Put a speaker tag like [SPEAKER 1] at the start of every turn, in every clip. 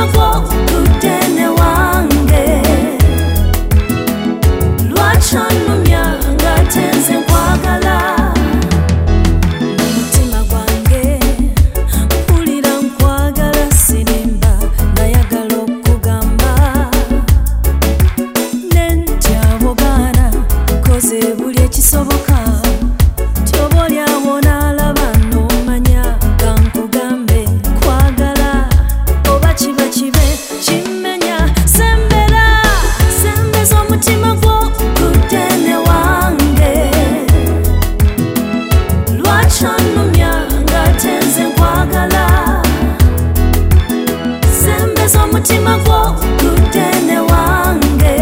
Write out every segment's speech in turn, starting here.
[SPEAKER 1] mutima gwo gudene wange lwaki onumya nga tenze nkwagala mutima gwange mpulira nkwagala sirimba nayagala okugamba nentyabogaana koze buli ekisoboka tyoba olyawo naalaba nomanya kankugambe kwagala oba kiba kibe kimenya sembera sembeza omutima gwo gudene wange lwaki onumya nga tenze nkwagala sembeza omutima gwo gudene wange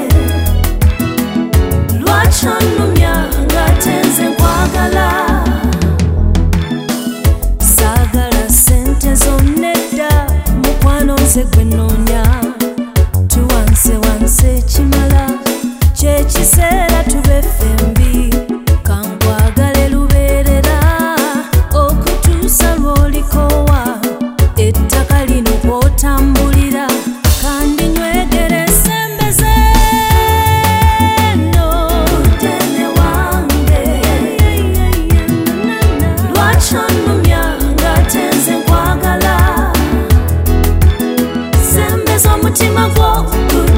[SPEAKER 1] lwaki onumya nga tenze nkwagala saagala sente zonnedda mukwano nze gwe nnoonya tuwanse wanse ekimala kyekiseera tube ffembi kankwagale lubeerera okutuusa lw'olikoowa ettaka lino kw'otambulira kandi nywegere sembeze no gudene wange lwaki onumya nga tenze nkwagala sembeza omutima gwo